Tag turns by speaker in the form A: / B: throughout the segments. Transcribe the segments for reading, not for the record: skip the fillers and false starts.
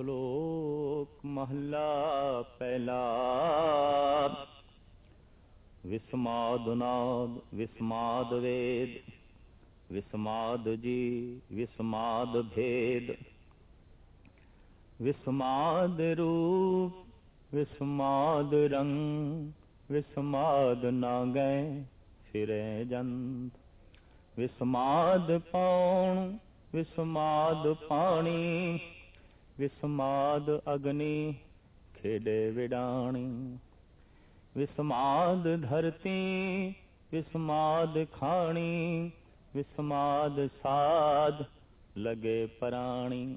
A: ਸ਼ਲੋਕ ਮਹਲਾ ਪਹਿਲਾ। ਵਿਸਮਾਦ ਨਾਦ ਵਿਸਮਾਦ ਵੇਦ, ਵਿਸਮਾਦ ਜੀ ਵਿਸਮਾਦ ਭੇਦ। ਵਿਸਮਾਦ ਰੂਪ ਵਿਸਮਾਦ ਰੰਗ, ਵਿਸਮਾਦ ਨਾ ਗਏ ਫਿਰੇ ਜੰਤ। ਵਿਸਮਾਦ ਪਾਉਣ ਵਿਸਮਾਦ ਪਾਣੀ, ਵਿਸਮਾਦ ਅਗਨੀ ਖੇਡੇ ਵਿਡਾਣੀ। ਵਿਸਮਾਦ ਧਰਤੀ ਵਿਸਮਾਦ ਖਾਣੀ, ਵਿਸਮਾਦ ਸਾਧ ਲਗੇ ਪ੍ਰਾਣੀ।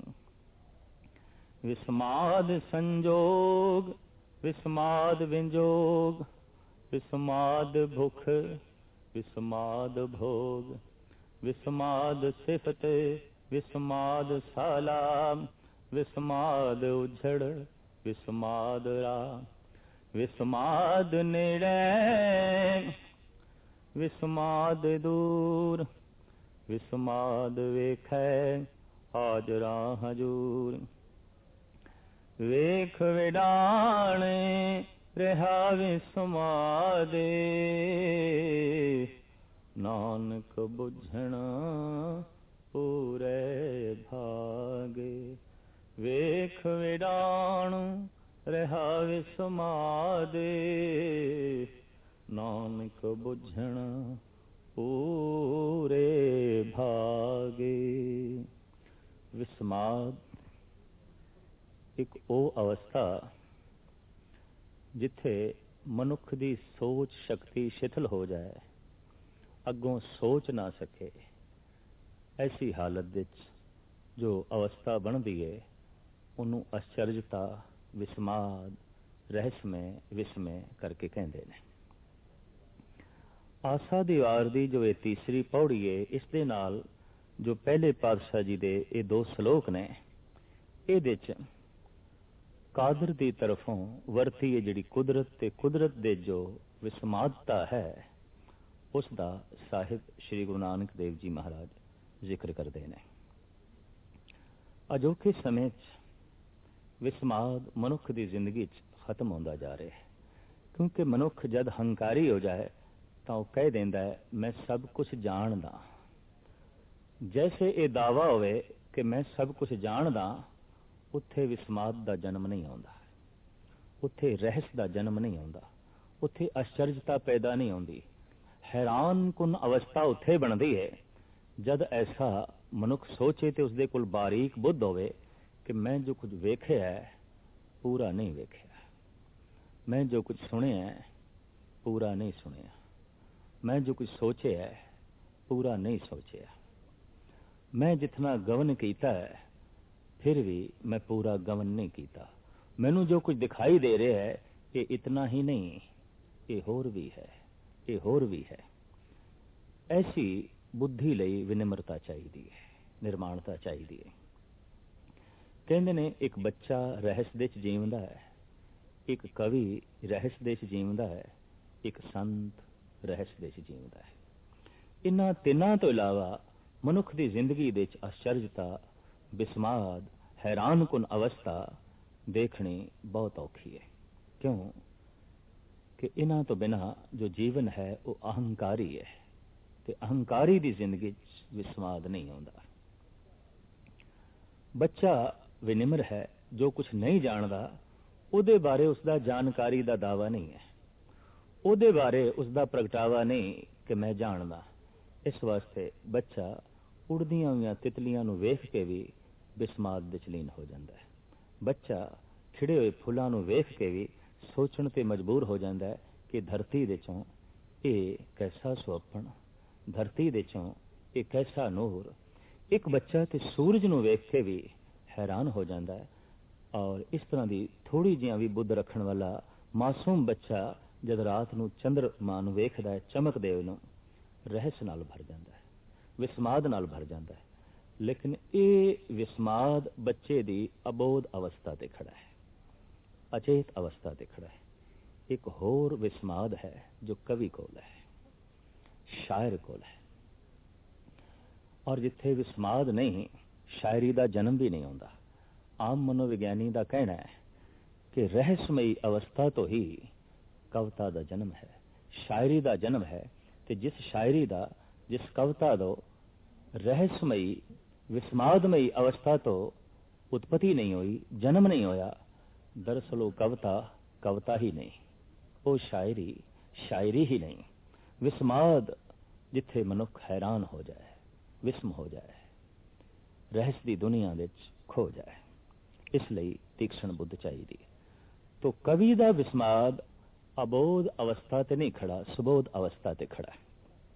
A: ਵਿਸਮਾਦ ਸੰਜੋਗ ਵਿਸਮਾਦ ਵਿੰਜੋਗ, ਵਿਸਮਾਦ ਭੁਖ ਵਿਸਮਾਦ ਭੋਗ। ਵਿਸਮਾਦ ਸਿਫਤ ਵਿਸਮਾਦ ਸਾਲਾਮ, ਵਿਸਮਾਦ ਉਝੜ ਵਿਸਮਾਦ ਰਾਮ। ਵਿਸਮਾਦ ਨੇੜੇ ਵਿਸਮਾਦ ਦੂਰ, ਵਿਸਮਾਦ ਵੇਖੈ ਹਾਜ਼ਰਾ ਹਜੂਰ। ਵੇਖ ਵਿਡਾਣੇ ਰਿਹਾ ਵਿਸਮਾਦੇ, ਨਾਨਕ ਬੁਝਣ ਪੂਰੇ ਭਾਗੇ। ਵੇਖ ਵਿਡਾਣ ਰਿਹਾ ਵਿਸਮਾਦੇ, ਨਾਨਕ ਬੁਝਣ ਪੂਰੇ ਭਾਗੇ। ਵਿਸਮਾਦ ਇੱਕ ਉਹ ਅਵਸਥਾ ਜਿੱਥੇ ਮਨੁੱਖ ਦੀ ਸੋਚ ਸ਼ਕਤੀ ਸ਼ਿਥਲ ਹੋ ਜਾਏ, ਅੱਗੋਂ ਸੋਚ ਨਾ ਸਕੇ। ਐਸੀ ਹਾਲਤ ਵਿੱਚ ਜੋ ਅਵਸਥਾ ਬਣਦੀ ਹੈ ਉਹਨੂੰ ਅਚਰਜਤਾ, ਵਿਸਮਾਦ, ਰਹੱਸਮੈ, ਵਿਸਮੈ ਕਰਕੇ ਕਹਿੰਦੇ ਨੇ। ਆਸਾ ਦੀ ਵਾਰ ਦੀ ਜੋ ਇਹ ਤੀਸਰੀ ਪੌੜੀ ਹੈ, ਇਸ ਦੇ ਨਾਲ ਜੋ ਪਹਿਲੇ ਪਾਤਸ਼ਾਹ ਜੀ ਦੇ ਇਹ ਦੋ ਸ਼ਲੋਕ ਨੇ, ਇਹਦੇ ਚ ਕਾਦਰ ਦੀ ਤਰਫੋਂ ਵਰਤੀ ਹੈ ਜਿਹੜੀ ਕੁਦਰਤ ਤੇ ਕੁਦਰਤ ਦੇ ਜੋ ਵਿਸਮਾਦਤਾ ਹੈ, ਉਸ ਦਾ ਸਾਹਿਬ ਸ਼੍ਰੀ ਗੁਰੂ ਨਾਨਕ ਦੇਵ ਜੀ ਮਹਾਰਾਜ ਜ਼ਿਕਰ ਕਰਦੇ ਨੇ। ਅਜੋਕੇ ਸਮੇਂ 'ਚ ਵਿਸਮਾਦ ਮਨੁੱਖ ਦੀ ਜ਼ਿੰਦਗੀ 'ਚ ਖਤਮ ਹੁੰਦਾ ਜਾ ਰਿਹਾ ਹੈ, ਕਿਉਂਕਿ ਮਨੁੱਖ ਜਦ ਹੰਕਾਰੀ ਹੋ ਜਾਏ ਤਾਂ ਉਹ ਕਹਿ ਦਿੰਦਾ ਹੈ ਮੈਂ ਸਭ ਕੁਝ ਜਾਣਦਾ। ਜੈਸੇ ਇਹ ਦਾਵਾ ਹੋਵੇ ਕਿ ਮੈਂ ਸਭ ਕੁਝ ਜਾਣਦਾ, ਉੱਥੇ ਵਿਸਮਾਦ ਦਾ ਜਨਮ ਨਹੀਂ ਆਉਂਦਾ, ਉੱਥੇ ਰਹੱਸ ਦਾ ਜਨਮ ਨਹੀਂ ਆਉਂਦਾ, ਉੱਥੇ ਅਚਰਜਤਾ ਪੈਦਾ ਨਹੀਂ ਹੁੰਦੀ। ਹੈਰਾਨ ਕੁਨ ਅਵਸਥਾ ਉੱਥੇ ਬਣਦੀ ਹੈ ਜਦ ਐਸਾ ਮਨੁੱਖ ਸੋਚੇ ਤੇ ਉਸਦੇ ਕੋਲ ਬਾਰੀਕ ਬੁੱਧ ਹੋਵੇ ਕਿ ਮੈਂ ਜੋ ਕੁਝ ਵੇਖਿਆ ਪੂਰਾ ਨਹੀਂ ਵੇਖਿਆ, ਮੈਂ ਜੋ ਕੁਝ ਸੁਣਿਆ ਪੂਰਾ ਨਹੀਂ ਸੁਣਿਆ, ਮੈਂ ਜੋ ਕੁਝ ਸੋਚਿਆ ਪੂਰਾ ਨਹੀਂ ਸੋਚਿਆ, ਮੈਂ ਜਿਤਨਾ ਗਵਨ ਕੀਤਾ ਹੈ ਫਿਰ ਵੀ ਮੈਂ ਪੂਰਾ ਗਵਨ ਨਹੀਂ ਕੀਤਾ। ਮੈਨੂੰ ਜੋ ਕੁਝ ਦਿਖਾਈ ਦੇ ਰਿਹਾ ਹੈ ਇਹ ਇਤਨਾ ਹੀ ਨਹੀਂ, ਇਹ ਹੋਰ ਵੀ ਹੈ, ਇਹ ਹੋਰ ਵੀ ਹੈ। ਐਸੀ ਬੁੱਧੀ ਲਈ ਵਿਨਮਰਤਾ ਚਾਹੀਦੀ ਹੈ, ਨਿਰਮਾਣਤਾ ਚਾਹੀਦੀ ਹੈ। ਕਹਿੰਦੇ ਨੇ ਇੱਕ ਬੱਚਾ ਰਹੱਸ ਦੇ ਚ ਜੀਵਦਾ ਹੈ, ਇੱਕ ਕਵੀ ਰਹੱਸ ਦੇ ਚ ਜੀਵਦਾ ਹੈ, ਇੱਕ ਸੰਤ ਰਹੱਸ ਦੇ ਚ ਜੀਵਦਾ ਹੈ। ਇਹਨਾਂ ਤਿੰਨਾਂ ਤੋਂ ਇਲਾਵਾ ਮਨੁੱਖ ਦੀ ਜ਼ਿੰਦਗੀ ਦੇ ਚ ਅਚਰਜਤਾ, ਵਿਸਮਾਦ, ਹੈਰਾਨ ਕੁਨ ਅਵਸਥਾ ਦੇਖਣੀ ਬਹੁਤ ਔਖੀ ਹੈ। ਕਿਉਂ ਕਿ ਇਹਨਾਂ ਤੋਂ ਬਿਨਾਂ ਜੋ ਜੀਵਨ ਹੈ ਉਹ ਅਹੰਕਾਰੀ ਹੈ, ਤੇ ਅਹੰਕਾਰੀ ਦੀ ਜ਼ਿੰਦਗੀ 'ਚ ਵਿਸਮਾਦ ਨਹੀਂ ਆਉਂਦਾ। ਬੱਚਾ ਵਿਨਿਮਰ ਹੈ, ਜੋ ਕੁਝ ਨਹੀਂ ਜਾਣਦਾ ਉਹਦੇ ਬਾਰੇ ਉਸਦਾ ਜਾਣਕਾਰੀ ਦਾ ਦਾਵਾ ਨਹੀਂ ਹੈ, ਉਹਦੇ ਬਾਰੇ ਉਸਦਾ ਪ੍ਰਗਟਾਵਾ ਨਹੀਂ ਕਿ ਮੈਂ ਜਾਣਦਾ। ਇਸ ਵਾਸਤੇ ਬੱਚਾ ਉੜਦੀਆਂ ਹੋਈਆਂ ਤਿਤਲੀਆਂ ਨੂੰ ਵੇਖ ਕੇ ਵੀ ਵਿਸਮਾਦ ਦੇ ਚ ਲੀਨ ਹੋ ਜਾਂਦਾ ਹੈ। ਬੱਚਾ ਖਿੜੇ ਹੋਏ ਫੁੱਲਾਂ ਨੂੰ ਵੇਖ ਕੇ ਵੀ ਸੋਚਣ ਤੇ ਮਜਬੂਰ ਹੋ ਜਾਂਦਾ ਹੈ ਕਿ ਧਰਤੀ ਦੇ ਚੋਂ ਇਹ ਕੈਸਾ ਸੁਹੱਪਣ, ਧਰਤੀ ਦੇ ਚੋਂ ਇਹ ਕੈਸਾ ਨੂਰ। ਇੱਕ ਬੱਚਾ ਤੇ ਸੂਰਜ ਨੂੰ ਵੇਖ ਕੇ ਵੀ ਹੈਰਾਨ ਹੋ ਜਾਂਦਾ ਹੈ। ਔਰ ਇਸ ਤਰ੍ਹਾਂ ਦੀ ਥੋੜੀ ਜਿਹਾ ਵੀ ਬੁੱਧ ਰੱਖਣ ਵਾਲਾ ਮਾਸੂਮ ਬੱਚਾ ਜਦ ਰਾਤ ਨੂੰ ਚੰਦਰਮਾ ਨੂੰ ਵੇਖਦਾ ਹੈ, ਚਮਕਦੇ ਨੂੰ, ਰਹੱਸ ਨਾਲ ਭਰ ਜਾਂਦਾ ਹੈ, ਵਿਸਮਾਦ ਨਾਲ ਭਰ ਜਾਂਦਾ ਹੈ। ਲੇਕਿਨ ਇਹ ਵਿਸਮਾਦ ਬੱਚੇ ਦੀ ਅਬੋਧ ਅਵਸਥਾ ਤੇ ਖੜਾ ਹੈ, ਅਚੇਤ ਅਵਸਥਾ ਤੇ ਖੜਾ ਹੈ। ਇੱਕ ਹੋਰ ਵਿਸਮਾਦ ਹੈ ਜੋ ਕਵੀ ਕੋਲ ਹੈ, ਸ਼ਾਇਰ ਕੋਲ ਹੈ। ਔਰ ਜਿੱਥੇ ਵਿਸਮਾਦ ਨਹੀਂ, ਸ਼ਾਇਰੀ ਦਾ ਜਨਮ ਵੀ ਨਹੀਂ ਹੁੰਦਾ। ਆਮ ਮਨੋਵਿਗਿਆਨੀ ਦਾ ਕਹਿਣਾ ਹੈ ਕਿ ਰਹੱਸਮਈ ਅਵਸਥਾ ਤੋਂ ਹੀ ਕਵਿਤਾ ਦਾ ਜਨਮ ਹੈ, ਸ਼ਾਇਰੀ ਦਾ ਜਨਮ ਹੈ। ਤੇ ਜਿਸ ਸ਼ਾਇਰੀ ਦਾ, ਜਿਸ ਕਵਿਤਾ ਦਾ ਰਹੱਸਮਈ ਵਿਸਮਾਦਮਈ ਅਵਸਥਾ ਤੋਂ ਉਤਪਤੀ ਨਹੀਂ ਹੋਈ, ਜਨਮ ਨਹੀਂ ਹੋਇਆ, ਦਰਅਸਲ ਉਹ ਕਵਿਤਾ ਹੀ ਨਹੀਂ, ਉਹ ਸ਼ਾਇਰੀ ਹੀ ਨਹੀਂ। ਵਿਸਮਾਦ ਜਿੱਥੇ ਮਨੁੱਖ ਹੈਰਾਨ ਹੋ ਜਾਏ, ਵਿਸਮ ਹੋ ਜਾਏ, ਰਹੱਸ ਦੀ ਦੁਨੀਆ ਵਿੱਚ ਖੋ ਜਾਏ, ਇਸ ਲਈ ਤੀਕਸ਼ਣ ਬੁੱਧ ਚਾਹੀਦੀ। ਤੋ ਕਵੀ ਦਾ ਵਿਸਮਾਦ ਅਬੋਧ ਅਵਸਥਾ ਤੇ ਨਹੀਂ ਖੜਾ, ਸੁਬੋਧ ਅਵਸਥਾ ਤੇ ਖੜਾ ਹੈ,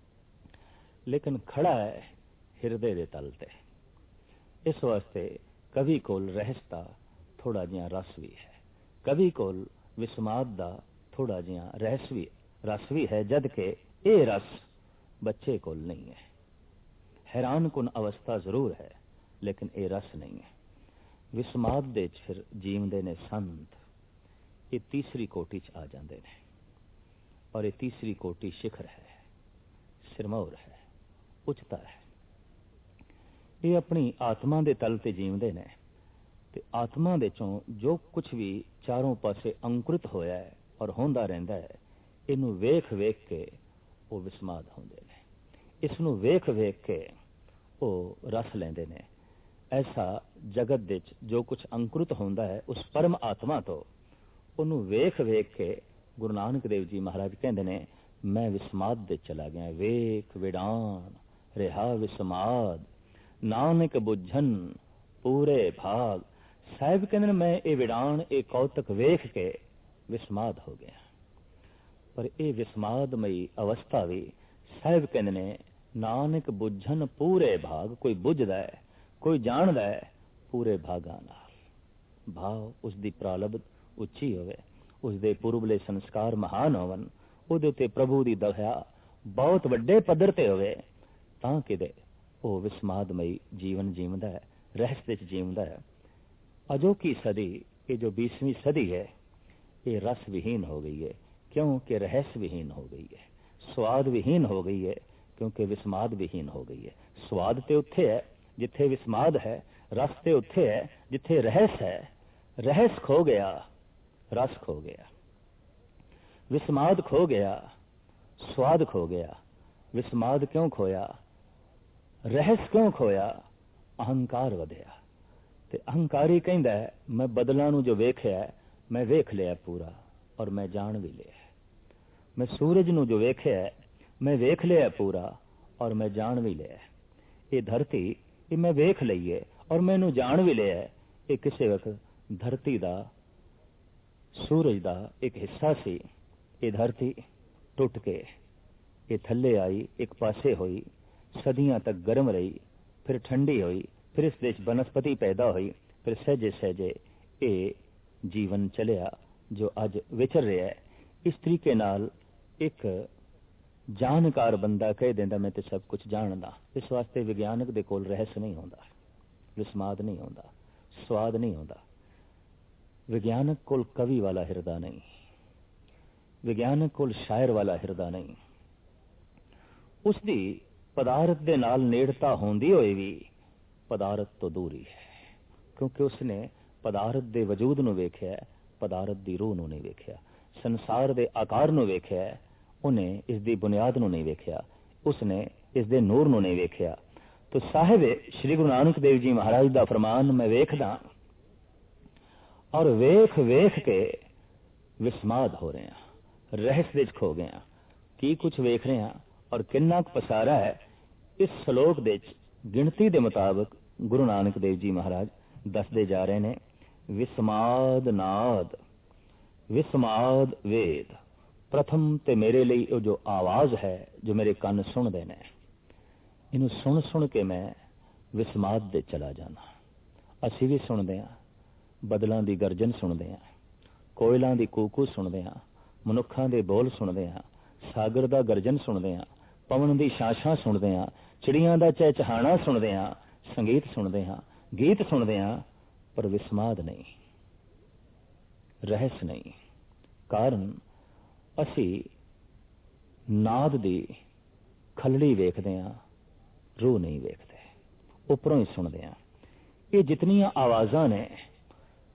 A: ਲੇਕਿਨ ਖੜਾ ਹੈ ਹਿਰਦੇ ਦੇ ਤਲ ਤੇ। ਇਸ ਵਾਸਤੇ ਕਵੀ ਕੋਲ ਰਹੱਸ ਦਾ ਥੋੜਾ ਜਿਹਾ ਰਸ ਵੀ ਹੈ, ਕਵੀ ਕੋਲ ਵਿਸਮਾਦ ਦਾ ਥੋੜਾ ਜਿਹਾ ਰਸ ਵੀ ਹੈ, ਜਦ ਕਿ ਇਹ ਰਸ ਬੱਚੇ ਕੋਲ ਨਹੀਂ ਹੈ। ਹੈਰਾਨ ਕੁਨ ਅਵਸਥਾ ਜ਼ਰੂਰ ਹੈ, ਲੇਕਿਨ ਇਹ ਰਸ ਨਹੀਂ ਹੈ। ਵਿਸਮਾਦ ਦੇ ਚ ਫਿਰ ਜੀਵਦੇ ਨੇ ਸੰਤ, ਇਹ ਤੀਸਰੀ ਕੋਟੀ ਚ ਆ ਜਾਂਦੇ ਨੇ, ਔਰ ਇਹ ਤੀਸਰੀ ਕੋਟੀ ਸਿਖਰ ਹੈ, ਸਿਰਮੌਰ ਹੈ, ਉੱਚਤਾ ਹੈ। ਇਹ ਆਪਣੀ ਆਤਮਾ ਦੇ ਤਲ ਤੇ ਜੀਵਦੇ ਨੇ, ਤੇ ਆਤਮਾ ਦੇ ਚੋਂ ਜੋ ਕੁਝ ਵੀ ਚਾਰੋਂ ਪਾਸੇ ਅੰਕੁਰਿਤ ਹੋਇਆ ਹੈ ਔਰ ਹੁੰਦਾ ਰਹਿੰਦਾ ਹੈ, ਇਹਨੂੰ ਵੇਖ ਵੇਖ ਕੇ ਉਹ ਵਿਸਮਾਦ ਹੁੰਦੇ ਨੇ, ਇਸ ਨੂੰ ਵੇਖ ਵੇਖ ਕੇ ਉਹ ਰਸ ਲੈਂਦੇ ਨੇ। ਐਸਾ ਜਗਤ ਦੇ ਚ ਜੋ ਕੁਝ ਅੰਕੁਰਿਤ ਹੁੰਦਾ ਹੈ ਉਸ ਪਰਮ ਆਤਮਾ ਤੋਂ, ਉਹਨੂੰ ਵੇਖ ਵੇਖ ਕੇ ਗੁਰੂ ਨਾਨਕ ਦੇਵ ਜੀ ਮਹਾਰਾਜ ਕਹਿੰਦੇ ਨੇ, ਮੈਂ ਵਿਸਮਾਦ ਦੇ ਚਲਾ ਗਿਆ। ਵੇਖ ਵਿਡਾਨ ਰਿਹਾ ਵਿਸਮਾਦ, ਨਾਨਕ ਬੁੱਝਨ ਪੂਰੇ ਭਾਗ। ਸਾਹਿਬ ਕਹਿੰਦੇ ਨੇ, ਮੈਂ ਇਹ ਵਿਡਾਨ, ਇਹ ਕੌਤਕ ਵੇਖ ਕੇ ਵਿਸਮਾਦ ਹੋ ਗਿਆ। ਪਰ ਇਹ ਵਿਸਮਾਦਮਈ ਅਵਸਥਾ ਵੀ ਸਾਹਿਬ ਕਹਿੰਦੇ ਨੇ, ਨਾਨਕ ਬੁੱਝਨ ਪੂਰੇ ਭਾਗ। ਕੋਈ ਬੁੱਝਦਾ ਹੈ, ਕੋਈ ਜਾਣਦਾ ਹੈ ਪੂਰੇ ਭਾਗਾਂ ਨਾਲ। ਭਾਵ ਉਸ ਦੀ ਪ੍ਰਾਲਬਧ ਉੱਚੀ ਹੋਵੇ, ਉਸ ਦੇ ਪੂਰਬਲੇ ਸੰਸਕਾਰ ਮਹਾਨ ਹੋਵਨ, ਉਹਦੇ ਉੱਤੇ ਪ੍ਰਭੂ ਦੀ ਦਇਆ ਬਹੁਤ ਵੱਡੇ ਪੱਧਰ ਤੇ ਹੋਵੇ, ਤਾਂ ਕਿਤੇ ਉਹ ਵਿਸਮਾਦਮਈ ਜੀਵਨ ਜੀਵਦਾ ਹੈ, ਰਹੱਸ ਵਿੱਚ ਜੀਵਦਾ ਹੈ। ਅਜੋਕੀ ਸਦੀ, ਇਹ ਜੋ 20ਵੀਂ ਸਦੀ ਹੈ, ਇਹ ਰਸ ਵਿਹੀਨ ਹੋ ਗਈ ਹੈ, ਕਿਉਂਕਿ ਰਹੱਸ ਵਿਹੀਨ ਹੋ ਗਈ ਹੈ। ਸਵਾਦ ਵਿਹੀਨ ਹੋ ਗਈ ਹੈ, ਕਿਉਂਕਿ ਵਿਸਮਾਦ ਵਿਹੀਨ ਹੋ ਗਈ ਹੈ। ਸਵਾਦ ਤੇ ਉੱਥੇ ਹੈ ਜਿੱਥੇ ਵਿਸਮਾਦ ਹੈ, ਰਸ ਤੇ ਉੱਥੇ ਹੈ ਜਿੱਥੇ ਰਹੱਸ ਹੈ। ਰਹੱਸ ਖੋ ਗਿਆ, ਰਸ ਖੋ ਗਿਆ, ਵਿਸਮਾਦ ਖੋ ਗਿਆ, ਸਵਾਦ ਖੋ ਗਿਆ। ਵਿਸਮਾਦ ਕਿਉਂ ਖੋਇਆ, ਰਹੱਸ ਕਿਉਂ ਖੋਇਆ? ਅਹੰਕਾਰ ਵਧਿਆ। ਤੇ ਅਹੰਕਾਰੀ ਕਹਿੰਦਾ, ਮੈਂ ਬਦਲਾਂ ਨੂੰ ਜੋ ਵੇਖਿਆ ਮੈਂ ਵੇਖ ਲਿਆ ਪੂਰਾ, ਔਰ ਮੈਂ ਜਾਣ ਵੀ ਲਿਆ। ਮੈਂ ਸੂਰਜ ਨੂੰ ਜੋ ਵੇਖਿਆ ਮੈਂ ਵੇਖ ਲਿਆ ਪੂਰਾ, ਔਰ ਮੈਂ ਜਾਣ ਵੀ ਲਿਆ। ਇਹ ਧਰਤੀ, ਇਹ ਮੈਂ ਵੇਖ ਲਈਏ ਔਰ ਮੈਨੂੰ ਜਾਣ ਵੀ ਲਿਆ। ਇਹ ਕਿਸੇ ਵਕਤ ਧਰਤੀ ਦਾ, ਸੂਰਜ ਦਾ ਇੱਕ ਹਿੱਸਾ ਸੀ। ਇਹ ਧਰਤੀ ਟੁੱਟ ਕੇ ਇਹ ਥੱਲੇ ਆਈ, ਇੱਕ ਪਾਸੇ ਹੋਈ, ਸਦੀਆਂ ਤੱਕ ਗਰਮ ਰਹੀ, ਫਿਰ ਠੰਡੀ ਹੋਈ, ਫਿਰ ਇਸ ਵਿੱਚ ਬਨਸਪਤੀ ਪੈਦਾ ਹੋਈ, ਫਿਰ ਸਹਿਜੇ ਸਹਿਜੇ ਇਹ ਜੀਵਨ ਚਲਿਆ ਜੋ ਅੱਜ ਵਿਚਰ ਰਿਹਾ ਹੈ। ਇਸ ਤਰੀਕੇ ਨਾਲ ਇੱਕ ਜਾਣਕਾਰ ਬੰਦਾ ਕਹਿ ਦਿੰਦਾ, ਮੈਂ ਤੇ ਸਭ ਕੁਝ ਜਾਣਦਾ। ਇਸ ਵਾਸਤੇ ਵਿਗਿਆਨਕ ਦੇ ਕੋਲ ਰਹੱਸ ਨਹੀਂ ਹੁੰਦਾ, ਵਿਸਮਾਦ ਨਹੀਂ ਹੁੰਦਾ, ਸਵਾਦ ਨਹੀਂ ਹੁੰਦਾ। ਵਿਗਿਆਨਕ ਕੋਲ ਕਵੀ ਵਾਲਾ ਹਿਰਦਾ ਨਹੀਂ, ਵਿਗਿਆਨਕ ਕੋਲ ਸ਼ਾਇਰ ਵਾਲਾ ਹਿਰਦਾ ਨਹੀਂ। ਉਸ ਦੀ ਪਦਾਰਥ ਦੇ ਨਾਲ ਨੇੜਤਾ ਹੁੰਦੀ ਹੋਈ ਵੀ ਪਦਾਰਥ ਤੋਂ ਦੂਰੀ ਹੈ, ਕਿਉਂਕਿ ਉਸਨੇ ਪਦਾਰਥ ਦੇ ਵਜੂਦ ਨੂੰ ਵੇਖਿਆ, ਪਦਾਰਥ ਦੀ ਰੂਹ ਨੂੰ ਨਹੀਂ ਵੇਖਿਆ। ਸੰਸਾਰ ਦੇ ਆਕਾਰ ਨੂੰ ਵੇਖਿਆ, ਉਹਨੇ ਇਸ ਦੀ ਬੁਨਿਆਦ ਨੂੰ ਨਹੀਂ ਵੇਖਿਆ, ਉਸਨੇ ਇਸ ਦੇ ਨੂਰ ਨੂੰ ਨਹੀਂ ਵੇਖਿਆ। ਤੋ ਸਾਹਿਬ ਸ਼੍ਰੀ ਗੁਰੂ ਨਾਨਕ ਦੇਵ ਜੀ ਮਹਾਰਾਜ ਦਾ ਫਰਮਾਨ, ਮੈਂ ਵੇਖਦਾ ਔਰ ਵੇਖ ਵੇਖ ਕੇ ਵਿਸਮਾਦ ਹੋ ਰਹੇ ਹਾਂ, ਰਹੱਸ ਵਿੱਚ ਖੋ ਗਏ ਹਾਂ। ਕੀ ਕੁਝ ਵੇਖ ਰਹੇ ਹਾਂ ਔਰ ਕਿੰਨਾ ਕੁ ਪਸਾਰਾ ਹੈ, ਇਸ ਸ਼ਲੋਕ ਦੇ ਗਿਣਤੀ ਦੇ ਮੁਤਾਬਕ ਗੁਰੂ ਨਾਨਕ ਦੇਵ ਜੀ ਮਹਾਰਾਜ ਦੱਸਦੇ ਜਾ ਰਹੇ ਨੇ। ਵਿਸਮਾਦ ਨਾਦ, ਵਿਸਮਾਦ ਵੇਦ। ਪ੍ਰਥਮ ਤੇ ਮੇਰੇ ਲਈ ਉਹ ਜੋ ਆਵਾਜ਼ ਹੈ, ਜੋ ਮੇਰੇ ਕੰਨ ਸੁਣਦੇ ਨੇ, ਇਹਨੂੰ ਸੁਣ ਸੁਣ ਕੇ ਮੈਂ ਵਿਸਮਾਦ ਦੇ ਚਲਾ ਜਾਣਾ। ਅਸੀਂ ਵੀ ਸੁਣਦੇ ਹਾਂ, ਬਦਲਾਂ ਦੀ ਗਰਜਨ ਸੁਣਦੇ ਹਾਂ, ਕੋਇਲਾਂ ਦੀ ਕੂਕੂ ਸੁਣਦੇ ਹਾਂ, ਮਨੁੱਖਾਂ ਦੇ ਬੋਲ ਸੁਣਦੇ ਹਾਂ, ਸਾਗਰ ਦਾ ਗਰਜਨ ਸੁਣਦੇ ਹਾਂ, ਪਵਨ ਦੀ ਸ਼ਾਸ਼ਾਂ ਸੁਣਦੇ ਹਾਂ, ਚਿੜੀਆਂ ਦਾ ਚਹਿਚਹਾਣਾ ਸੁਣਦੇ ਹਾਂ, ਸੰਗੀਤ ਸੁਣਦੇ ਹਾਂ, ਗੀਤ ਸੁਣਦੇ ਹਾਂ, ਪਰ ਵਿਸਮਾਦ ਨਹੀਂ, ਰਹੱਸ ਨਹੀਂ। ਕਾਰਨ ਅਸੀਂ ਨਾਦ ਦੀ ਖਲੜੀ ਵੇਖਦੇ ਹਾਂ, ਰੂਹ ਨਹੀਂ ਵੇਖਦੇ, ਉੱਪਰੋਂ ਹੀ ਸੁਣਦੇ ਹਾਂ। ਇਹ ਜਿਤਨੀਆਂ ਆਵਾਜ਼ਾਂ ਨੇ,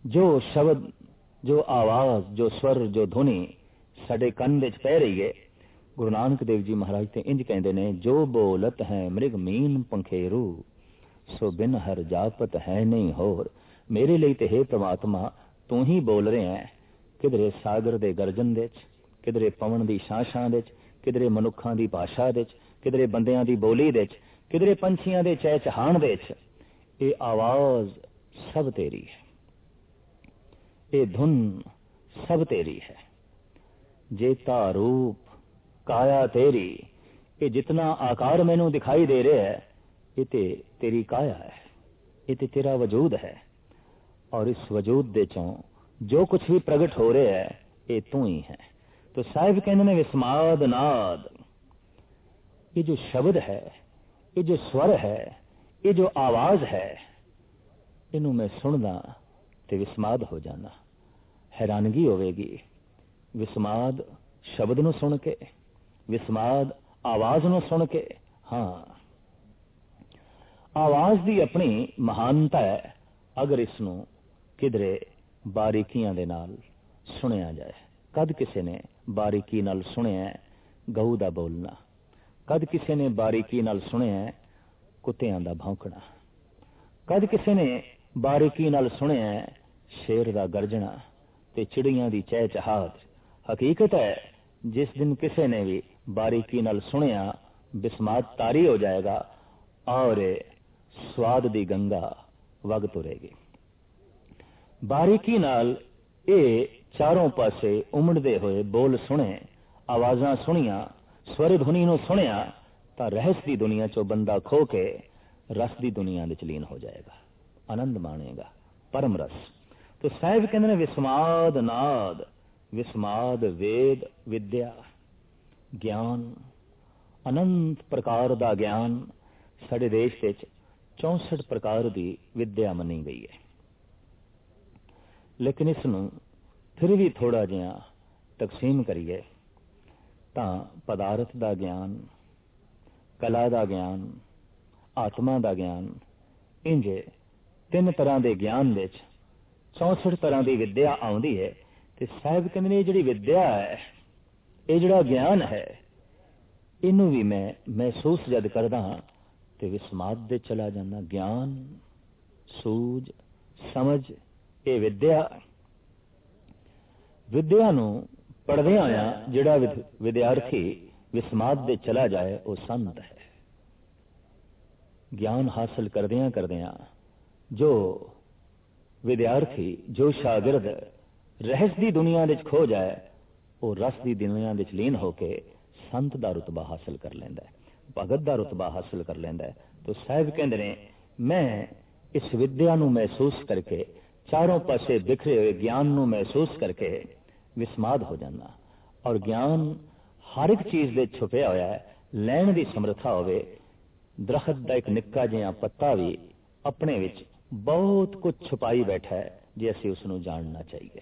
A: जो शब्द, जो आवाज, जो स्वर, जो धुनी साडे कंन विच पै रही है, गुरु नानक देव जी महाराज ते इंज कहंदे ने, जो बोलत है मृग मीन पंखेरू, सो बिन हर जापत है नहीं होर। मेरे लिए ते हे परमात्मा तू ही बोल रहे हैं, किधरे सागर दे गर्जन दे, किधरे पवन दी शां दे, किधरे मनुखां दी भाषा दे, किधरे बंदियां दी बोली दे, किधरे पंछियां दे चहचहाण दे, ये आवाज सब तेरी है, ये धुन सब तेरी है। जेता रूप काया तेरी, ये जितना आकार मैनू दिखाई दे रहा है, ये तेरी काया है, ये तेरा वजूद है। और इस वजूद दे चों जो कुछ भी प्रगट हो रहा है, ये तू ही है। तो साहिब कहने ने विस्माद नाद, ये जो शब्द है, ये जो स्वर है, ये जो आवाज है, इनू मैं सुनदा ते विस्माद हो जाना। हैरानगी होवेगी विस्माद शब्द नू सुन के, विस्माद आवाज नू सुन के। हाँ, आवाज दी अपनी महानता है, अगर इसनू किधरे बारीकियां दे नाल सुनिया जाए। कद किसी ने बारीकी नाल सुनिया गऊ दा बोलना, कद किसी ने बारीकी नाल सुनिया कुत्तियां दा भौंकना, कद किसी ने बारीकी नाल सुनिया शेर दा गर्जना ते चिड़ियां दी चहचहाट। हकीकत है जिस दिन किसी ने भी बारीकी नाल सुनिया, बिस्मात तारी हो जाएगा और स्वाद दी गंगा वग तुरेगी। बारीकी नाल ये चारों पासे उमड़दे हुए बोल सुने, आवाजां सुनिया, स्वर ध्वनि नूं सुनिया, तां रहस दी दुनिया चो बंदा खो के रस दी दुनिया दे लीन हो जाएगा, आनंद माणेगा, परम रस। तो साहिब कहते हैं विस्माद नाद, विस्माद वेद विद्या ज्ञान, अनंत प्रकार दा ज्ञान। साडे देश विच 64 प्रकार की विद्या मनी गई है, लेकिन इसनूं फिर भी थोड़ा जिहा तकसीम करिए तां पदार्थ दा ज्ञान, कला दा ज्ञान, आत्मा दा ज्ञान, इंज 3 तरह के ज्ञान विच 64 तरह की विद्या आउंदी है। ते साहिब कहंदे ने जिहड़ी विद्या है, ये जिहड़ा ज्ञान है, इनू भी मैं महसूस जद करदा हां ते विस्माद दे चला जाना। ज्ञान, सूझ, समझ, ये विद्या, विद्या नू पढ़दे आया जिहड़ा विद्यार्थी विस्माद दे चला जाए वो संत है। ज्ञान हासिल करदियां करदियां जो विद्यार्थी, जो शागिर्द रहस दी दुनिया विच खो जाए, वो रस दी दुनिया विच लीन होके संत दा रुतबा हासिल कर लैंदा है, भगत दा रुतबा हासिल कर लैंदा है। तो साहिब कहंदे ने मैं इस विद्या नू महसूस करके, चारों पासे बिखरे हुए ज्ञान नू महसूस करके विस्माद हो जाना। और ज्ञान हर एक चीज दे छुपया होया है, लैण दी समर्था होवे। दरखत दा एक निक्का जिहा पत्ता भी अपने विच बहुत कुछ छुपाई बैठा है जे असीं उसनू जानना चाहिए।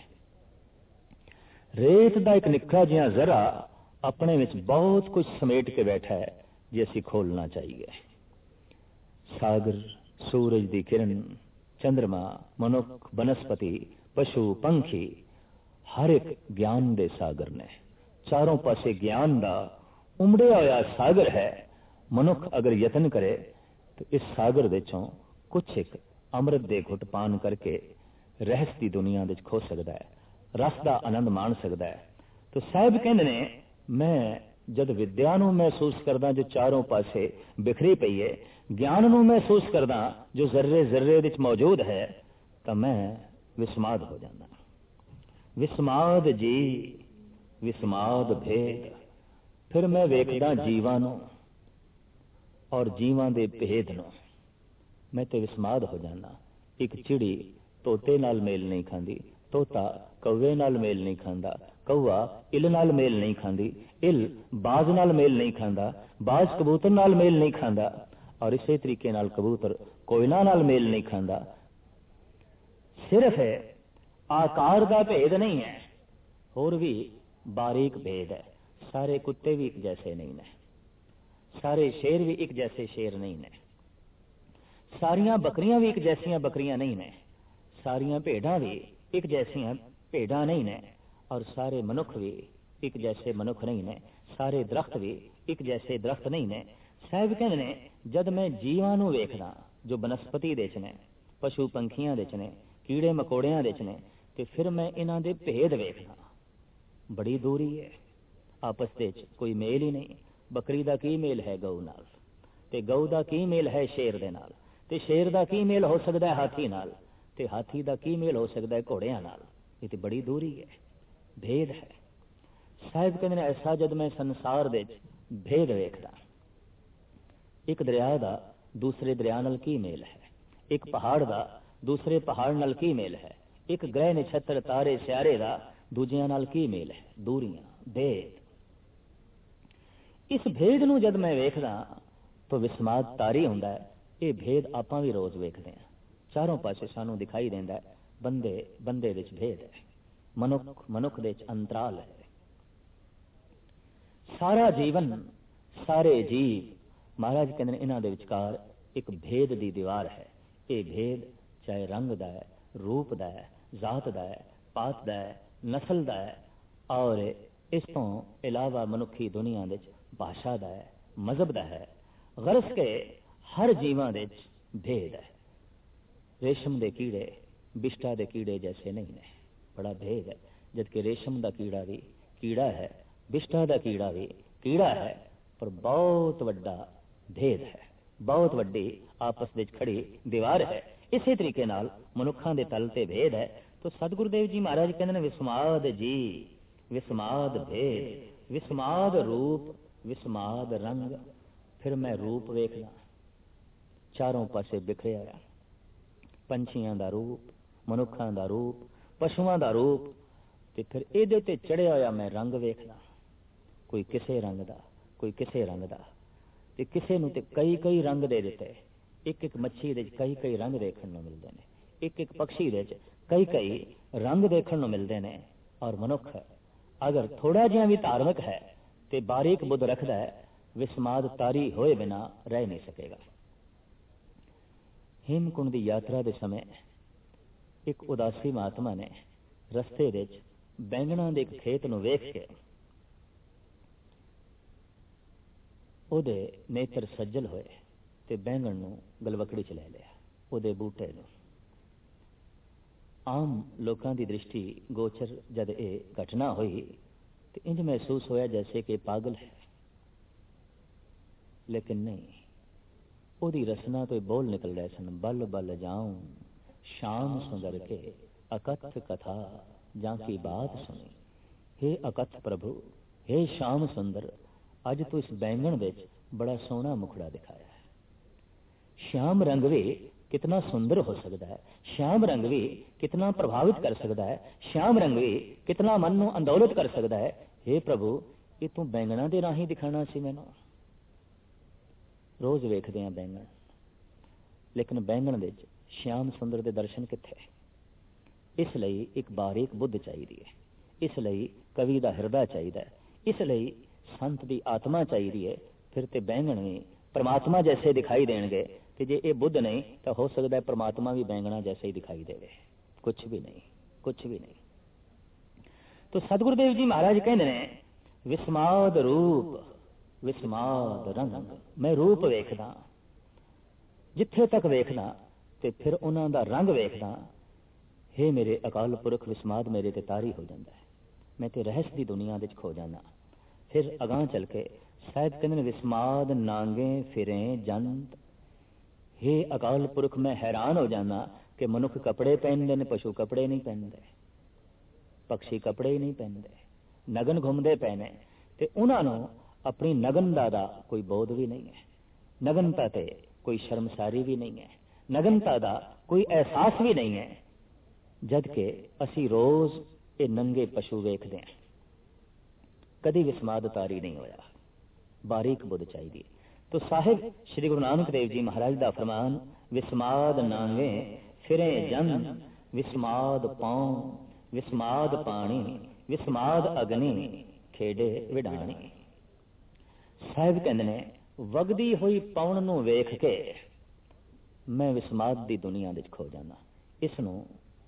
A: रेत दा एक निक्का जिहा जरा अपने विच बहुत कुछ समेट के बैठा है जे असीं खोलना चाहिए। सागर, सूरज दी किरण, चंद्रमा, मनुख, बनस्पति, पशु, पंखी, हर एक ज्ञान दे सागर ने। चारों पासे ज्ञान दा उमड़िया होया सागर है। मनुख अगर यतन करे तो इस सागर दे चों कुछ एक अमृत दे घुट पान करके रहस दी दुनिया दे खो सकता है, रस दा आनंद मान सकता है। तो साहिब कहंदे ने मैं जद विद्या नू महसूस करदा जो चारों पासे बिखरी पई है, ज्ञान नू महसूस करदा जो जर्रे जर्रे विच मौजूद है, तो मैं विस्माद हो जाना। विस्माद जी, विस्माद भेद। फिर मैं वेखदा जीवां नू और जीवां दे भेद नू, मैं तो विस्माद हो जाना। एक चिड़ी तोते नाल मेल नहीं खांदी, तोता कौवे नाल मेल नहीं खांदा, कौआ इल नाल मेल नहीं खांदी, इल बाज नाल मेल नहीं खांदा, बाज कबूतर नाल मेल नहीं खांदा, और इसे तरीके नाल कबूतर कोयला नाल मेल नहीं खांदा। सिर्फ है आकार का भेद नहीं है, और भी बारीक भेद है। सारे कुत्ते भी एक जैसे नहीं ने, सारे शेर भी एक जैसे शेर नहीं ने, सारियां बकरियां भी एक जैसियां बकरियां नहीं ने, सारियां भेड़ां भी एक जैसियां भेड़ां नहीं ने, और सारे मनुख भी एक जैसे मनुख नहीं ने, सारे दरख्त भी एक जैसे दरख्त नहीं ने। साहब कहते ने जद मैं जीवां नूं वेखदा जो बनस्पति दे च ने, पशु पंखियां दे च ने, कीड़े मकोड़ियां दे च ने, ते फिर मैं इन्हां दे भेद वेखदा। बड़ी दूरी है, आपस दे च कोई मेल ही नहीं। बकरी दा की मेल है गऊ नाल, ते गऊ दा की मेल है शेर दे नाल, ते शेर दा की मेल हो सकदा है हाथी नाल, ते हाथी दा की मेल हो सकदा है घोड़ियां नाल। ये ते बड़ी दूरी है, भेद है। साहिब कहते ने ऐसा जद मैं संसार दे भेद वेखदा, एक दरिया दा दूसरे दरिया नाल की मेल है, एक पहाड़ दा दूसरे पहाड़ नाल की मेल है, एक ग्रह नक्षत्र तारे सियारे दा दूजियां नाल की मेल है। दूरियां, भेद। इस भेद नूं जद मैं वेखदा तो विस्माद तारी हुंदा है। ये भेद आपां भी रोज वेखदे हैं, चारों पासे सानू दिखाई देंदा है। बंदे बंदे विच भेद है, मनुख मनुख दे च अंतराल है। सारा जीवन, सारे जीव महाराज कहंदे ने इन्हां दे विचकार एक भेद दी दीवार है। ये भेद चाहे रंग दा है, रूप दा है, जात दा है, पात दा है, नस्ल दा है, और इस तो इलावा मनुखी दुनिया दे भाषा दा है, मजहब दा है। गरज के हर जीवां दे भेद है। रेशम दे कीड़े बिष्टा दे कीड़े जैसे नहीं ने, बड़ा भेद है। जबकि रेशम दा कीड़ा भी कीड़ा है, बिष्टा दा कीड़ा भी कीड़ा है, पर बहुत वड्डा भेद है, बहुत वड्डी आपस में खड़ी दीवार है। इसी तरीके नाल मनुखां दे तल ते भेद है। तो सतगुरुदेव जी महाराज कहते हैं विस्माद जी, विस्माद भेद, विस्माद रूप, विस्माद रंग। फिर मैं रूप वेखदा, चारों पासे बिखरिया है। पंछियां दा रूप, मनुखां दा रूप, पशुआं दा रूप, ते फिर इहदे ते चढ़िया होया मैं रंग वेखदा। कोई किसे रंग दा, कोई किसे रंग दा, ते किसे नूं ते कई कई रंग दे दिते। एक एक मच्छी दे कई कई रंग देखण नूं मिलदे ने, एक एक पक्षी दे कई कई रंग देखण नूं मिलदे ने। और मनुख अगर थोड़ा जिहा भी धार्मिक है ते बारीक बुद्ध रखदा है, विस्माद तारी होए बिना रह नहीं सकेगा। हेमकुंड दी यात्रा दे समय एक उदासी महात्मा ने रस्ते विच बैंगणा दे एक खेत नूं वेख के ਉਹਦੇ नेत्र सज्जल होए ते बैंगण नूं गलवकड़ी च लै लिया, ਉਹਦੇ बूटे नूं। आम लोकां दी दृष्टि गोचर जद ये घटना हुई तो इंज महसूस होया जैसे कि पागल है, लेकिन नहीं, ਉਹਦੀ रसना तो बोल निकल रहे सन। बल बल जाऊं शाम सुंदर के अकथ कथा जाकी बात सुनी। हे अकथ प्रभु, हे श्याम सुंदर, अज तो इस बैंगण विच बड़ा सोहना मुखड़ा दिखाया है। श्याम रंग भी कितना सुंदर हो सकता है, श्याम रंग भी कितना प्रभावित कर सकता है, श्याम रंग भी कितना मन नूं अंदौलत कर सकता है। हे प्रभु, ये तू बैंगणा दे राही दिखाना सी मैनूं। रोज वेखदे हैं बैंगण, लेकिन बैंगण दे श्याम सुंदर दे दर्शन किथे? इसलिए एक बारीक बुद्ध चाहिए, इसलिए कवि का हृदय चाहिए, इसलिए संत की आत्मा चाहिए। फिर ते बैंगण भी परमात्मा जैसे दिखाई देंगे। कि जे ये बुद्ध नहीं तो हो सकता है परमात्मा भी बैंगणा जैसे ही दिखाई देवे। कुछ भी नहीं, कुछ भी नहीं। तो सतगुरुदेव जी महाराज कहते हैं विस्माद रूप, विस्माद रंग। मैं रूप वेखदा, जिथे तक वेखदा ते फिर उन्हां दा रंग वेखदा। हे मेरे अकाल पुरख, विस्माद मेरे ते तारी हो जाता है, मैं ते रहस्य दी दुनिया दे खो जाना। फिर अगां चल के शायद कहते विस्माद नांगे फिरे जंत। हे अकाल पुरख, मैं हैरान हो जाना कि मनुख कपड़े पहनते ने, पशु कपड़े नहीं पहनते, पक्षी कपड़े ही नहीं पहनते, नगन घूमते पे ने, ते उन्होंने अपनी नगनता का कोई बोध भी नहीं है, नगनता ते कोई शर्मसारी भी नहीं है, नगनता का कोई एहसास भी नहीं है। जबकि असी रोज ये नंगे पशु वेखते हैं, कदी विस्माद तारी नहीं होया। बारीक बुद्ध चाहिए। तो साहिब श्री गुरु नानक देव जी महाराज का फरमान, विस्माद नांगे फिरे जन, विस्माद पाऊं विस्माद पानी, विस्माद अग्नि खेडे विडाणी। साहिब कहते ने वगदी हुई पौन नूं वेख के मैं विस्माद की दुनिया दे खो जाना। इसनूं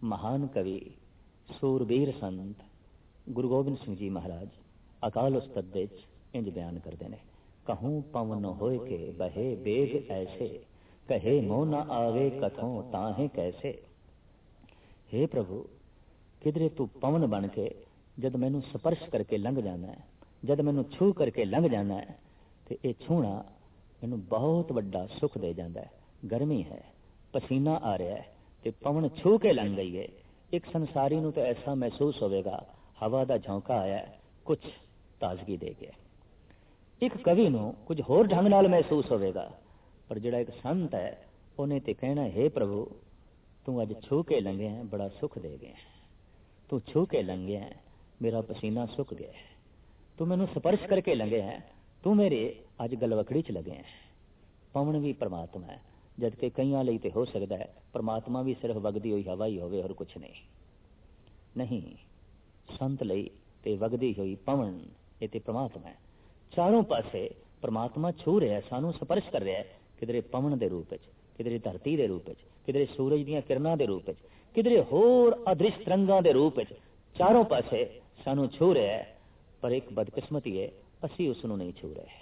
A: महान कवि सूरबीर संत गुरु गोबिंद सिंह जी महाराज अकाल उस्तत विच इंज बयान करते हैं, कहूँ पवन होए के बहे बेग ऐसे, कहे मोह न आवे कथों ताहे कैसे। हे प्रभु, किधरे तू पवन बन के जद मैनू स्पर्श करके लंघ जाना है, जद मैनू छू करके लंघ जाना है, तो यह छूना मैनू बहुत बड़ा सुख दे जाता है। गर्मी है, पसीना आ रहा है, तो पवन छू के लंघ गई है। एक संसारी नू तो ऐसा महसूस होगा, हवा का झोंका आया, कुछ ताजगी दे गया। एक कवि नू कुछ होर ढंग नाल महसूस होगा, पर जिहड़ा एक संत है उन्हें तो कहना, हे प्रभु तू अज छू के लंघे है, बड़ा सुख दे गया। तू छू के लंघे है, मेरा पसीना सुख गया है। तू मैनू स्पर्श करके लंघे है, तू मेरे अज गलवकड़ी च लगे है। पवन भी परमात्मा है, जबकि कईयां लई ते हो सकता है परमात्मा भी सिर्फ वगदी हुई हवा ही होवे और कुछ नहीं। संत लई ते वगदी हुई पवन ये ते परमात्मा है। चारों पासे परमात्मा छू रहा है, सानू स्पर्श कर रहा है, किधरे पवन के रूप, किधरे धरती के रूप, किधरे सूरज दी किरणा के रूप, किधरे होर अदृश्य तरंगां के रूप, चारों पासे सानू छू रहा है। पर एक बदकिस्मती है, असी उसनू नहीं छू रहे।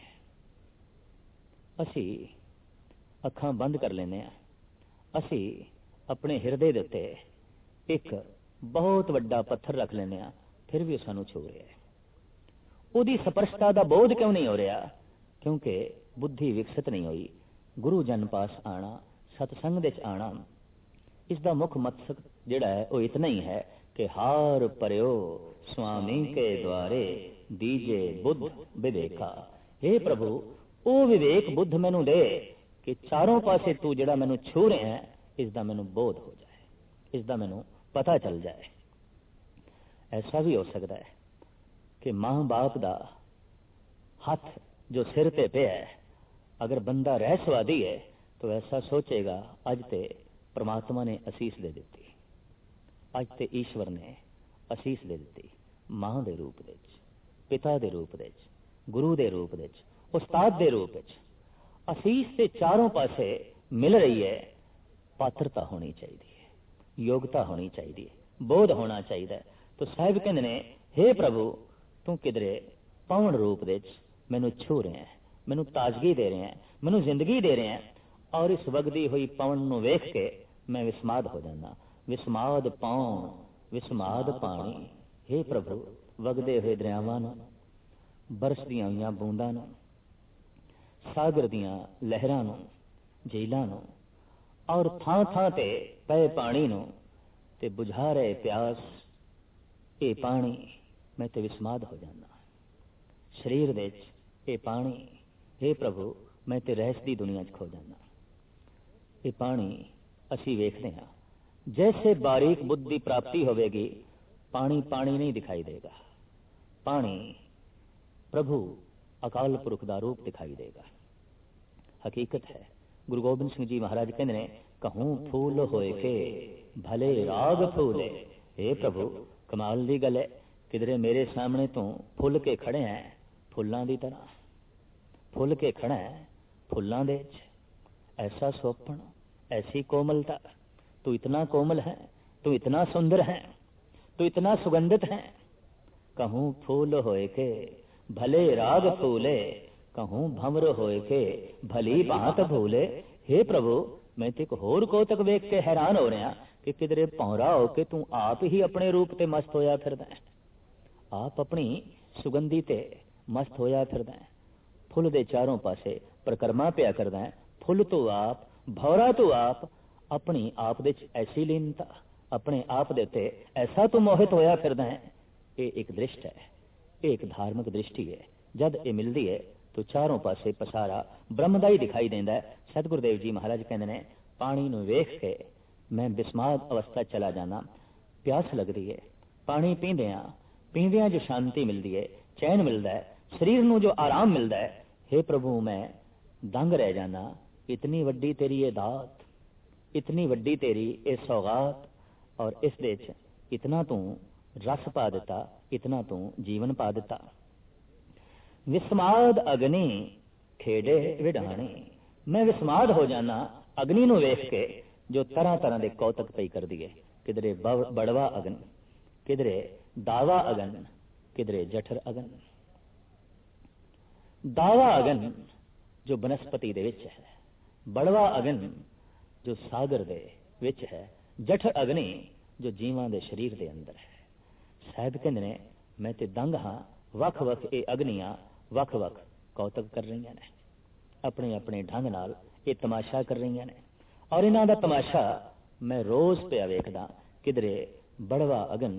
A: असी अखां बंद कर लेने, असी अपने हिरदे दे उत्ते एक बहुत वड्डा पत्थर रख लेने, फिर भी सानू छू रहा है। उहदी स्पर्शता का बोध क्यों नहीं हो रहा? क्योंकि बुद्धि विकसित नहीं हुई। गुरु जन पास आना, सतसंग दे आना, इसका मुख मकसद जिहड़ा है वो इतना ही है कि हार परयो स्वामी के द्वारे दीजे बुद्ध विवेका। हे प्रभु, ओ विवेक बुद्ध मैनू दे कि चारों पासे तू जिहड़ा मैनू छू रहे हैं, इसका मैनू बोध हो जाए, इसका मैनू पता चल जाए। ऐसा भी हो सकता है कि मां बाप का हाथ जो सिर पे पे है, अगर बंदा रहस्यवादी है तो ऐसा सोचेगा अज ते परमात्मा ने असीस दे दी, अज ते ईश्वर ने असीस दे दी। मां दे रूप दे, पिता दे रूप दे, गुरु दे रूप दे, उस्ताद दे रूप दे असीस ते चारों पासे मिल रही है। पात्रता होनी चाहिए, योग्यता होनी चाहिए, बोध होना चाहिए। तो साहिब कहते ने, हे प्रभु तू किधरे पवन रूप दे मैनू छू रहे हैं, मैनू ताजगी दे रहे हैं, मैनू जिंदगी दे रहे हैं। और इस वगदी हुई पवन नू वेख के मैं विस्माद हो जाना। विस्माद पौन विस्माद पानी। हे प्रभु, वगदे हुए दरियावां नू, बरसदियां हुईयां बूंदां नू, सागर दियां लहरां नू, झीलां नू, और थां थां ते पए पानी नू ते बुझा रहे प्यास ये पानी, मैं ते विस्माद हो जाना। शरीर दे ये पानी, हे प्रभु मैं ते रहस दी दुनिया च खो जाना। ये पानी असी वेखते हैं, जैसे बारीक बुद्धि प्राप्ति होगी, पानी पानी नहीं दिखाई देगा। पानी प्रभु अकाल पुरख दा रूप दिखाई देगा। हकीकत है, गुरु गोबिंद सिंह जी महाराज कहते हैं, कहूँ फूल होए के भले राग फूले। हे प्रभु, कमाल दी गल है, किधरे मेरे सामने तू फुल के खड़े हैं, फुल्लां दी तरह फुल के खड़ा है, फुल्लां दे ऐसा सोपन, ऐसी कोमलता। तू इतना कोमल है, तू इतना सुंदर है, तू इतना सुगंधित है। कहूँ फूल होए के भले राग फूले, कहूँ भंवर होए के भली बात भूले। हे प्रभु, मैं ते एक होर कोतक वेख के हैरान हो रहा कि किधरे पौरा हो के तू आप ही अपने रूप ते मस्त होया फिरदा है, आप अपनी सुगंधी ते मस्त होया फिरदा है। फुल दे चारों पासे प्रकरमा पिया करदा है। फुल तो आप, भौरा तो आप, अपनी आप दे ऐसी लीनता, अपने आप दे ते ऐसा तो मोहित होया फिरदा है। ये एक दृष्टि है, ये एक धार्मिक दृष्टि है। जद ये मिलती है तो चारों पासे पसारा ब्रह्मदा ही दिखाई देंदा है। सतगुरुदेव जी महाराज कहते हैं, पानी नू वेख के मैं विस्माद अवस्था चला जाना। प्यास लगती है, पानी पींदियां जो शांति मिलती है, चैन मिलता है, शरीर नू जो आराम मिलता है, हे प्रभु मैं दंग रह जाना। इतनी वड्डी तेरी ये दात, इतनी वड्डी तेरी ये सौगात, और इस दे च इतना तू रस पा दिता, इतना तू जीवन पा दिता। विस्माद अग्नि खेडे विडाणी। मैं विस्माद हो जाना अग्नि नू वेख के जो तरह तरह के कौतक पई कर दिए, किधरे बड़वा अगन, किधरे दावा अगन, किधरे जठर अगन। दावा अगन जो बनस्पति दे विच है, बड़वा अगन जो सागर दे विच है, जठर अग्नि जो जीवां दे शरीर दे अंदर है। साहिब कहंदे ने मैं ते दंग हां, वख वख ये अग्नियां वख वख कौतक कर रही ने, अपने अपने ढंग नाल ये तमाशा कर रही ने। और इन्हां दा तमाशा मैं रोज पिया वेखदा। किधरे बड़वा अगन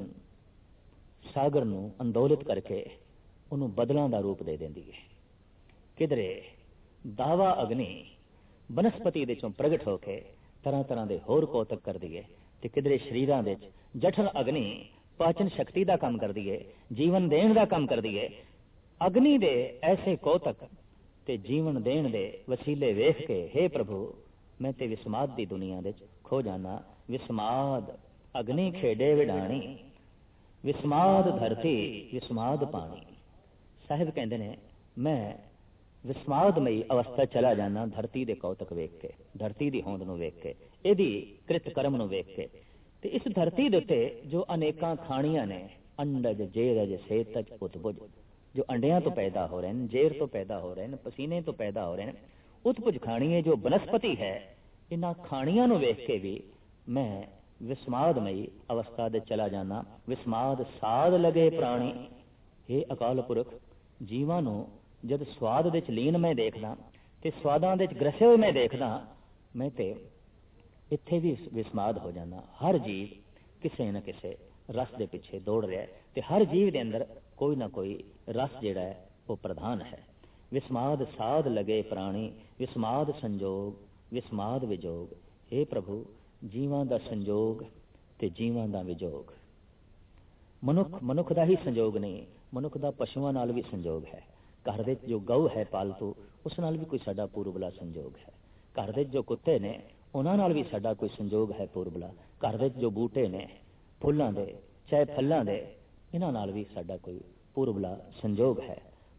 A: सागर नूं अंदोलित करके उन्होंने बदलों का रूप दे देंदी है। किधरे दावा अग्नि बनस्पति दे चों प्रगट होके तरह तरह के होर कौतक कर दी है। ते किधरे शरीरां दे जठर अग्नि पाचन शक्ति का काम कर दी है, जीवन देण का काम कर दी है। अग्नि दे ऐसे कौतक ते जीवन देण दे वसीले वेख के हे प्रभु मैं ते विस्माद दी दुनिया दे खो जाना। विस्माद अग्नि खेडे विडाणी, विस्माद धरती विस्माद पानी। साहिब कहते ने मैं विस्मादमई अवस्था चला जाना धरती दे कौतक वेख के, धरती दी होंद नूं वेख के, इहदी कृत कर्म नूं वेख के। ते इस धरती दे उत्ते जो अनेकां खाणियां ने, अंडज जेरज सेतज उत्पुज, जो अंडियां तो पैदा हो रहे हैं, जेर तो पैदा हो रहे हैं, पसीने तो पैदा हो रहे हैं, उत्पुज खाणिए जो बनस्पति है, इन्हां खाणियां नूं वेख के भी मैं विस्मादमई अवस्था दे चला जाना। विस्माद साध लगे प्राणी, हे अकाल पुरख जीवां नूं जद स्वाद दे लीन मैं देखदा ते स्वादां दे ग्रसे होए मैं देखदा, मैं ते इत्थे भी विस्माद हो जाना। हर जीव किसे न किसे रस दे पिछे दौड़ रहा है ते हर जीव दे अंदर कोई ना कोई रस जिहड़ा है वो प्रधान है। विस्माद साध लगे प्राणी, विस्माद संजोग, विस्माद विजोग। हे प्रभु जीवां दा संजोग ते जीवां दा विजोग। मनुख दा ही संजोग नहीं, मनुख दा पशुआं नाल भी संजोग है। घर दे जो गऊ है पालतू, उस नाल भी कोई साडा पूर्वला संजोग है। घर दे जो कुत्ते ने उन्हां नाल भी साडा कोई संजोग है पूर्वला। घर दे जो बूटे ने फुल्लां दे चाहे फल्लां दे, इन्हां नाल भी साडा कोई पूर्वला संजोग है।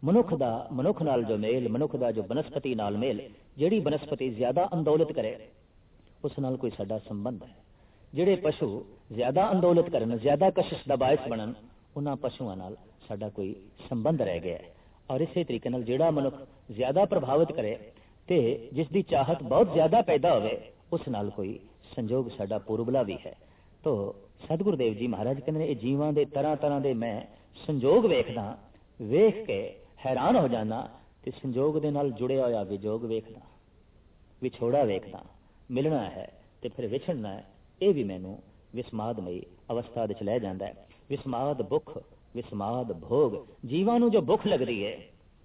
A: मनुख नाल जो मेल, मनुख दा जो बनस्पति नाल मेल, जिहड़ी बनस्पति ज्यादा अंदोलित करे उस नाल कोई साडा संबंध है। जिहड़े पशु ज्यादा अंदोलित करन, ज्यादा कशिश दा बायस बनन, उन्हां पशुआं नाल साडा कोई संबंध रह गया है। और इसे तरीके नाल जिहड़ा मनुख ज्यादा प्रभावित करे ते जिसकी चाहत बहुत ज्यादा पैदा होवे, उस नाल कोई संजोग साडा पूर्वला भी है। तो सतगुरुदेव जी महाराज कहते हैं जीवां दे तरह तरह दे मैं संजोग वेखदा, वेख के हैरान हो जाना ते संजोग दे नाल जुड़िया होया विजोग वेखदा, विछोड़ा वेखदा। मिलना है ते फिर विछड़ना है, ये भी मैनू विस्मादमई अवस्था दे च लै जांदा है। विस्माद भुख, विस्माद भोग, जीवां नूं जो भुख लगदी है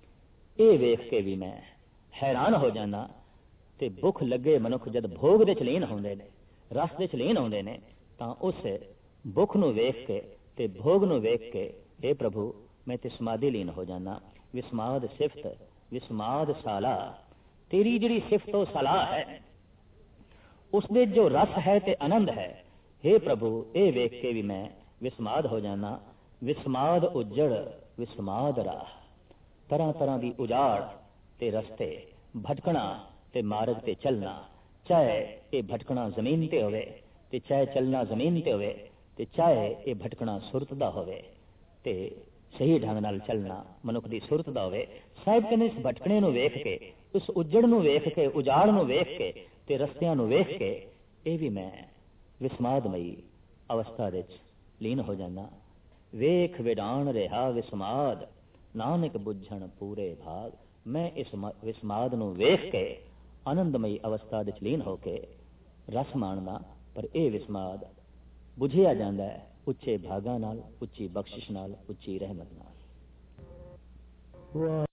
A: ये वेख के भी मैं हैरान हो जाना। ते भुख लगे मनुख जद भोग दे च लीन होंदे ने, रस दे च लीन होंदे ने, तां उस भुख नूं वेख के ते भोग नूं वेख के हे प्रभु मैं ते समाधि लीन हो जाना। विस्माद सिफत, विस्माद साला, तेरी जिहड़ी सिफत ओ सलाह है उसदे जो रस है ते आनंद है, हे प्रभु ये वेख के भी मैं विस्माद हो जाना। विस्माद उजड़, विस्माद राह, तरह तरह की उजाड़ ते रस्ते, भटकना ते मार्ग ते चलना, चाहे ये भटकना जमीन ते होवे ते चाहे चलना जमीन ते होवे ते चाहे ये भटकना सुरत दा होवे ते सही ढंग नाल चलना मनुख दी सुरत दा होवे। साहिब कहने इस भटकने नूं वेख के, उस उजड़ नूं वेख के, उजाड़ नूं वेख के ते रस्तियां नूं वेख के ये भी मैं विस्मादमई अवस्था दे लीन हो जाना। वेख विडाण रहा विस्माद, नानक बुझण पूरे भाग। मैं इस विस्माद नूं वेख के आनंदमई अवस्था दे लीन होके रस माणदा, पर यह विस्माद बुझिया जांदा है उच्चे भागां नाल, उच्ची बख्शिश नाल, उच्ची रहमत नाल।